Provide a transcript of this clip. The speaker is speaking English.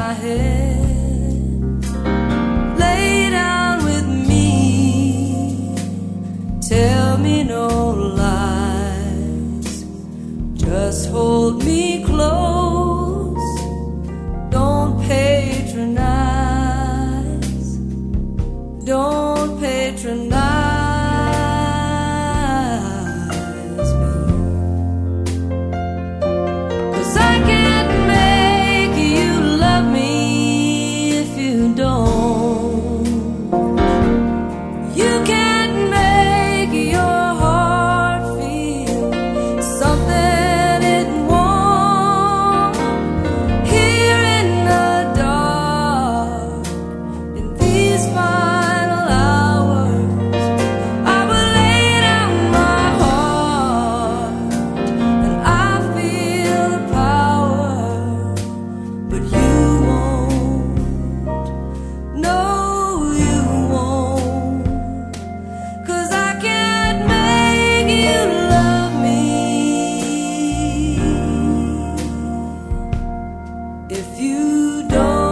my head, lay down with me, tell me no lies, just hold me close, don't patronize, don't patronize me, 'cause I can't make you love me if you don't. You can't make your heart feel something it won't. Here in the dark, in these final hours, I will lay down my heart and I feel the power, but you won't. No, you won't, 'cause I can't make you love me if you don't.